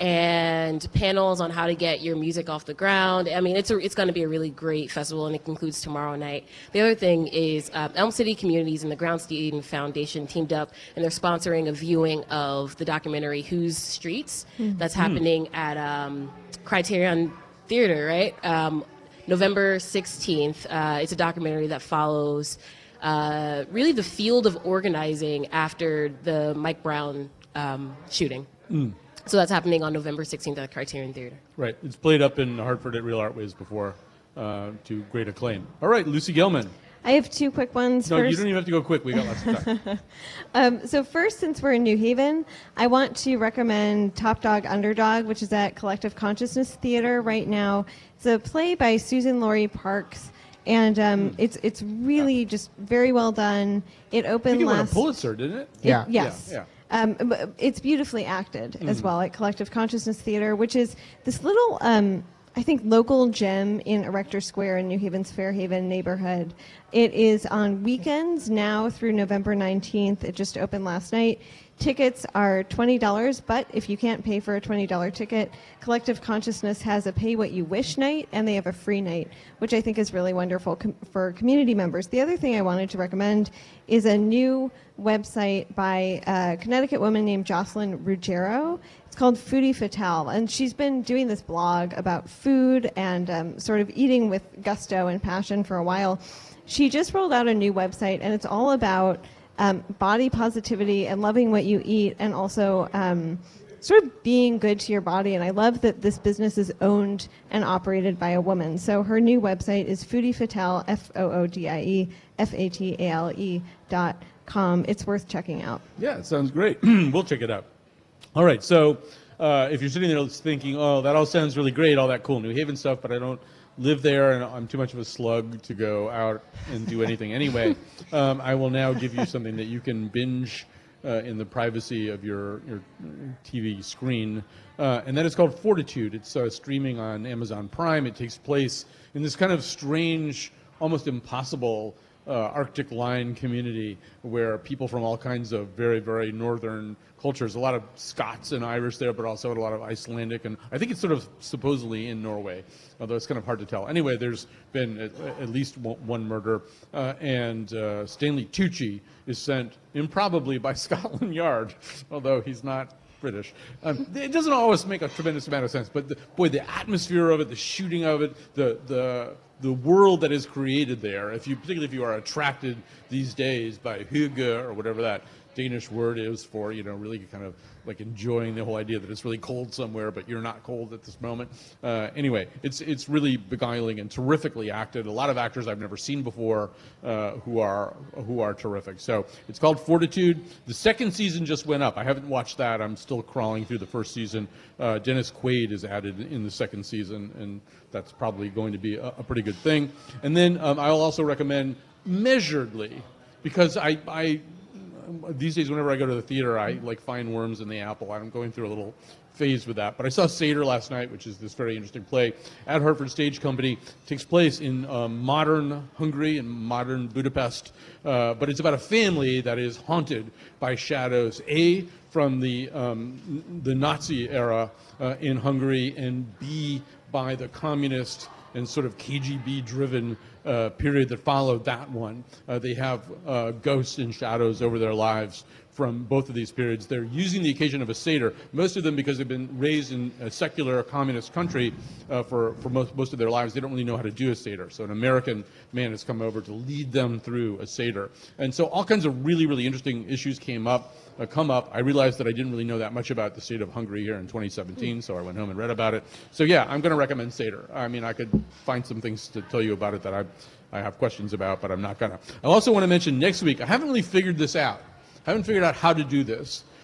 and panels on how to get your music off the ground. I mean, it's a, it's going to be a really great festival, and it concludes tomorrow night. The other thing is uh, Elm City Communities and the Groundstein Foundation teamed up, and they're sponsoring a viewing of the documentary Whose Streets mm. that's happening at um, Criterion Theater, right? Um, November sixteenth. Uh, it's a documentary that follows uh, really the field of organizing after the Mike Brown um, shooting. Mm. So that's happening on November sixteenth at the Criterion Theater. Right. It's played up in Hartford at Real Artways before uh, to great acclaim. All right, Lucy Gilman. I have two quick ones. No, first. You don't even have to go quick. We got lots of time. um, so first, since we're in New Haven, I want to recommend Top Dog Underdog, which is at Collective Consciousness Theater right now. It's a play by Susan Laurie Parks. And um, it's it's really just very well done. It opened I think it last. won a Pulitzer, didn't it? it Yeah. Yes. Yeah. yeah. Um, but it's beautifully acted mm. as well at Collective Consciousness Theater, which is this little, um, I think, local gem in Erector Square in New Haven's Fairhaven neighborhood. It is on weekends now through November nineteenth. It just opened last night. Tickets are twenty dollars, but if you can't pay for a twenty dollars ticket, Collective Consciousness has a pay what you wish night, and they have a free night, which I think is really wonderful com- for community members. The other thing I wanted to recommend is a new website by a Connecticut woman named Jocelyn Ruggiero. It's called Foodie Fatale, and she's been doing this blog about food and um, sort of eating with gusto and passion for a while. She just rolled out a new website, and it's all about Um, body positivity and loving what you eat, and also um, sort of being good to your body. And I love that this business is owned and operated by a woman. So her new website is Foodie Fatale, F O O D I E F A T A L E dot com. It's worth checking out. Yeah, it sounds great. We'll check it out. All right, so uh, if you're sitting there thinking, oh, that all sounds really great, all that cool New Haven stuff, but I don't live there, and I'm too much of a slug to go out and do anything anyway. Um, I will now give you something that you can binge uh, in the privacy of your, your T V screen, uh, and that is called Fortitude. It's uh, streaming on Amazon Prime. It takes place in this kind of strange, almost impossible uh, Arctic line community where people from all kinds of very, very northern cultures, a lot of Scots and Irish there, but also a lot of Icelandic, and I think it's sort of supposedly in Norway, although it's kind of hard to tell. Anyway, there's been at, at least one murder, uh, and uh, Stanley Tucci is sent improbably by Scotland Yard, although he's not British. Um, it doesn't always make a tremendous amount of sense, but the, boy, the atmosphere of it, the shooting of it, the the the world that is created there, if you particularly if you are attracted these days by hygge or whatever that Danish word is for, you know, really kind of like enjoying the whole idea that it's really cold somewhere, but you're not cold at this moment. Uh, anyway, it's it's really beguiling and terrifically acted. A lot of actors I've never seen before uh, who are who are terrific. So it's called Fortitude. The second season just went up. I haven't watched that. I'm still crawling through the first season. Uh, Dennis Quaid is added in the second season, and that's probably going to be a, a pretty good thing. And then um, I'll also recommend Measuredly, because I. I These days, whenever I go to the theater, I like find worms in the apple. I'm going through a little phase with that. But I saw Seder last night, which is this very interesting play at Hartford Stage Company. It takes place in um, modern Hungary and modern Budapest. Uh, but it's about a family that is haunted by shadows, A, from the, um, the Nazi era uh, in Hungary, and B, by the communist and sort of K G B-driven uh, period that followed that one. Uh, they have uh, ghosts and shadows over their lives from both of these periods. They're using the occasion of a Seder, most of them because they've been raised in a secular communist country uh, for, for most, most of their lives. They don't really know how to do a Seder. So an American man has come over to lead them through a Seder. And so all kinds of really, really interesting issues came up. Uh, come up. I realized that I didn't really know that much about the state of Hungary here in twenty seventeen, so I went home and read about it. So yeah, I'm going to recommend Seder. I mean, I could find some things to tell you about it that I, I have questions about, but I'm not going to. I also want to mention next week, I haven't really figured this out. I haven't figured out how to do this,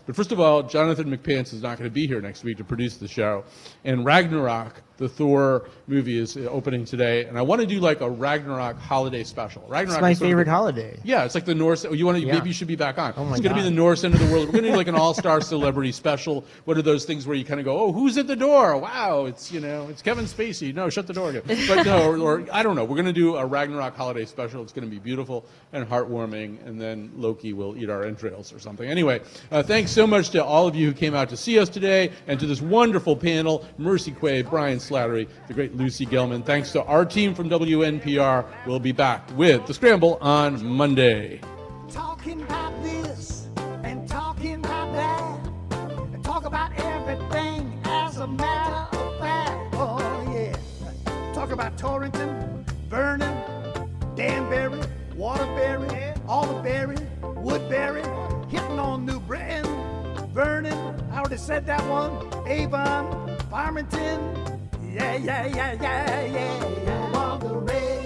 But first of all, Jonathan McPants is not going to be here next week to produce the show. And Ragnarok, the Thor movie, is opening today. And I want to do like a Ragnarok holiday special. Ragnarok It's my is sort of favorite the- holiday. Yeah, it's like the Norse. You want to? Yeah. Maybe you should be back on. Oh my it's going to be God. the Norse end of the world. We're going to do like an all-star celebrity special. What are those things where you kind of go, oh, who's at the door? Wow, it's you know, it's Kevin Spacey. No, shut the door again. But no, or, or I don't know. We're going to do a Ragnarok holiday special. It's going to be beautiful and heartwarming, and then Loki will eat our entrails or something. Anyway, uh, thanks so much to all of you who came out to see us today, and to this wonderful panel: Mercy Quay, Brian Slattery, the great Lucy Gelman. Thanks to our team from W N P R. We'll be back with The Scramble on Monday. Talking about this and talking about that, and talk about everything as a matter of fact. Oh yeah, talk about Torrington, Vernon, Danbury, Waterbury, Alderberry, Woodbury, hitting on New Britain, Vernon, I already said that one, Avon, Farmington, yeah, yeah, yeah, yeah, yeah, yeah. On the radio.